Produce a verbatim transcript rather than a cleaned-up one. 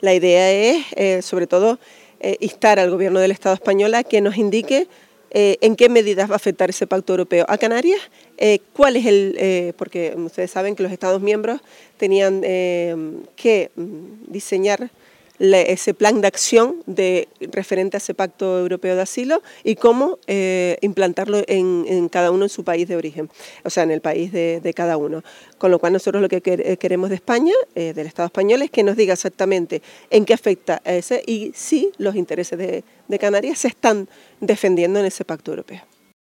La idea es, eh, sobre todo, eh, instar al Gobierno del Estado español a que nos indique eh, en qué medidas va a afectar ese pacto europeo a Canarias, eh, cuál es el... Eh, porque ustedes saben que los Estados miembros tenían eh, que diseñar La, ese plan de acción de, referente a ese pacto europeo de asilo y cómo eh, implantarlo en, en cada uno en su país de origen, o sea, en el país de, de cada uno. Con lo cual nosotros lo que queremos de España, eh, del Estado español, es que nos diga exactamente en qué afecta a ese y si los intereses de, de Canarias se están defendiendo en ese pacto europeo.